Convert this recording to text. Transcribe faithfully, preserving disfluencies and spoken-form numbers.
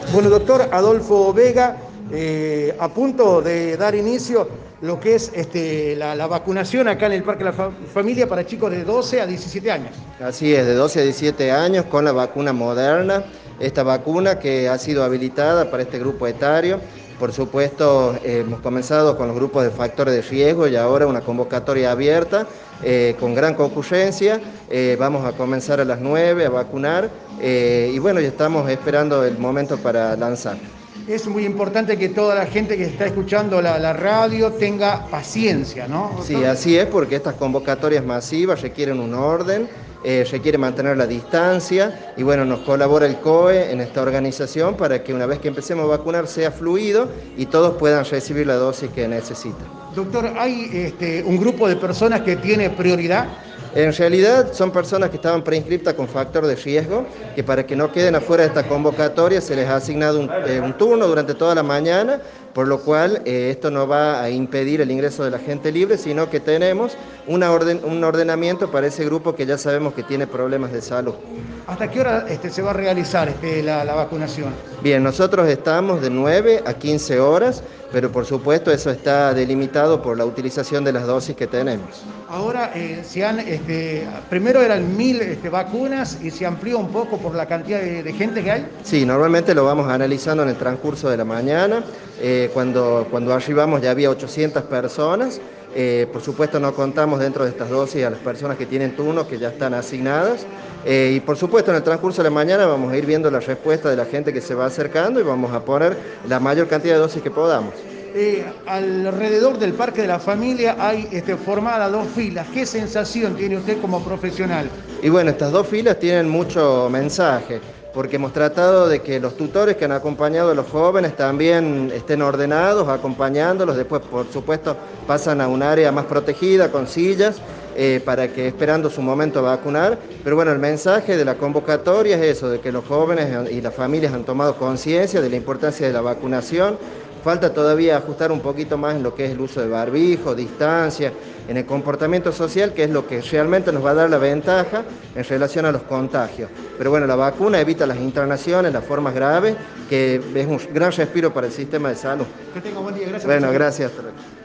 Bueno, doctor Adolfo Vega, eh, a punto de dar inicio lo que es este, la, la vacunación acá en el Parque de la Fa- Familia para chicos de doce a diecisiete años. Así es, de doce a diecisiete años con la vacuna Moderna, esta vacuna que ha sido habilitada para este grupo etario. Por supuesto, eh, hemos comenzado con los grupos de factores de riesgo y ahora una convocatoria abierta eh, con gran concurrencia. Eh, vamos a comenzar a las nueve a vacunar eh, y bueno, ya estamos esperando el momento para lanzar. Es muy importante que toda la gente que está escuchando la, la radio tenga paciencia, ¿no, Sí, doctor? así es, porque estas convocatorias masivas requieren un orden, eh, requiere mantener la distancia y bueno, nos colabora el C O E en esta organización para que una vez que empecemos a vacunar sea fluido y todos puedan recibir la dosis que necesitan. Doctor, ¿hay este, un grupo de personas que tiene prioridad? En realidad son personas que estaban preinscriptas con factor de riesgo, que para que no queden afuera de esta convocatoria se les ha asignado un, eh, un turno durante toda la mañana, por lo cual eh, esto no va a impedir el ingreso de la gente libre, sino que tenemos una orden, un ordenamiento para ese grupo que ya sabemos que tiene problemas de salud. ¿Hasta qué hora este, se va a realizar este, la, la vacunación? Bien, nosotros estamos de nueve a quince horas, pero por supuesto eso está delimitado por la utilización de las dosis que tenemos. Ahora eh, se han, este, primero eran mil este, vacunas y se amplió un poco por la cantidad de, de gente que hay. Sí, normalmente lo vamos analizando en el transcurso de la mañana. Eh, cuando, cuando arribamos ya había ochocientas personas. Eh, por supuesto no contamos dentro de estas dosis a las personas que tienen turnos que ya están asignadas. Eh, y por supuesto en el transcurso de la mañana vamos a ir viendo la respuesta de la gente que se va acercando y vamos a poner la mayor cantidad de dosis que podamos. Eh, alrededor del Parque de la Familia hay este, formadas dos filas. ¿Qué sensación tiene usted como profesional? Y bueno, estas dos filas tienen mucho mensaje, porque hemos tratado de que los tutores que han acompañado a los jóvenes también estén ordenados, acompañándolos. Después, por supuesto, pasan a un área más protegida, con sillas, eh, para que esperando su momento a vacunar. Pero bueno, el mensaje de la convocatoria es eso, de que los jóvenes y las familias han tomado conciencia de la importancia de la vacunación. Falta todavía ajustar un poquito más en lo que es el uso de barbijo, distancia, en el comportamiento social, que es lo que realmente nos va a dar la ventaja en relación a los contagios. Pero bueno, la vacuna evita las internaciones, las formas graves, que es un gran respiro para el sistema de salud. Que tenga buen día. Gracias. Bueno, gracias.